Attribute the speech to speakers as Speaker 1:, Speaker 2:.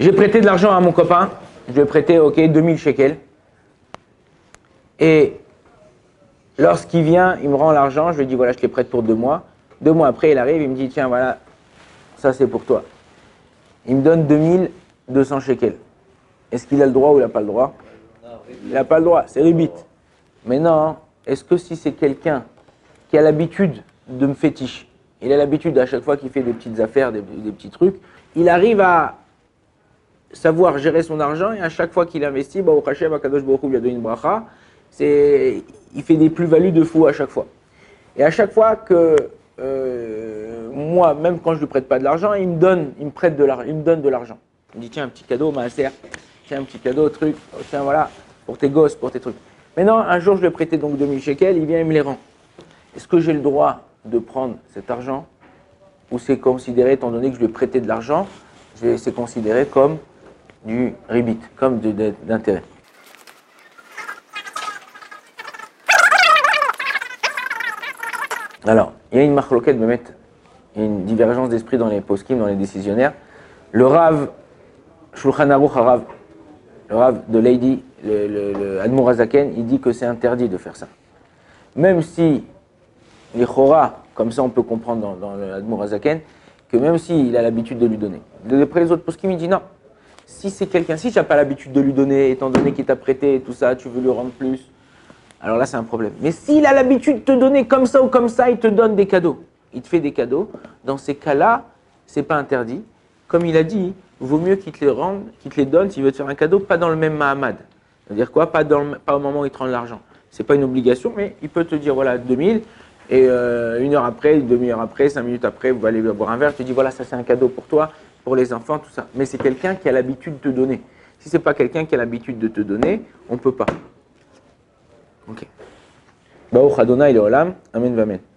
Speaker 1: J'ai prêté de l'argent à mon copain, je lui ai prêté, ok, 2000 shekels. Et lorsqu'il vient, il me rend l'argent, je lui dis, voilà, je te les prête pour 2 mois. 2 mois après, il arrive, il me dit, tiens, voilà, ça c'est pour toi. Il me donne 2200 shekels. Est-ce qu'il a le droit ou il n'a pas le droit? Il n'a pas le droit, c'est ribit. Mais non, est-ce que si c'est quelqu'un qui a l'habitude de me fétiche, il a l'habitude à chaque fois qu'il fait des petites affaires, des petits trucs, il arrive à savoir gérer son argent et à chaque fois qu'il investit, au Hashem, Akadosh Baruch Hu lui a donné une bracha, il fait des plus-values de fou à chaque fois. Et à chaque fois que moi, même quand je ne lui prête pas de l'argent, il me donne de l'argent. Il me dit tiens, un petit cadeau, Maaser, tiens, un petit cadeau, truc, tiens, voilà, pour tes gosses, pour tes trucs. Maintenant, un jour, je lui ai prêté donc 2000 shekels, il vient, il me les rend. Est-ce que j'ai le droit de prendre cet argent ou c'est considéré, étant donné que je lui ai prêté de l'argent, c'est considéré comme du ribit, comme d'intérêt. Alors, il y a une marloquette, il y a une divergence d'esprit dans les poskim, dans les décisionnaires. Le Rav, Shulchan Aruch HaRav, le Rav de Lady, le Admor HaZaken, il dit que c'est interdit de faire ça. Même si les Chora, comme ça on peut comprendre dans le Admor HaZaken, que même s'il a l'habitude de lui donner. D'après les autres poskim, il dit non. Si c'est quelqu'un, si tu n'as pas l'habitude de lui donner, étant donné qu'il t'a prêté et tout ça, tu veux lui rendre plus, alors là c'est un problème. Mais s'il a l'habitude de te donner comme ça ou comme ça, il te donne des cadeaux. Il te fait des cadeaux. Dans ces cas-là, c'est pas interdit. Comme il a dit, vaut mieux qu'il te les rende, qu'il te les donne s'il veut te faire un cadeau, pas dans le même Mahamad. C'est-à-dire quoi? Pas au moment où il te rend l'argent. C'est pas une obligation, mais il peut te dire voilà 2000 et 1 heure après, une demi-heure après, 5 minutes après, vous allez boire un verre. Tu dis voilà ça c'est un cadeau pour toi, pour les enfants, tout ça. Mais c'est quelqu'un qui a l'habitude de te donner. Si c'est pas quelqu'un qui a l'habitude de te donner, on peut pas. Ok. Baruch Adonai Leolam, Amen Vamen.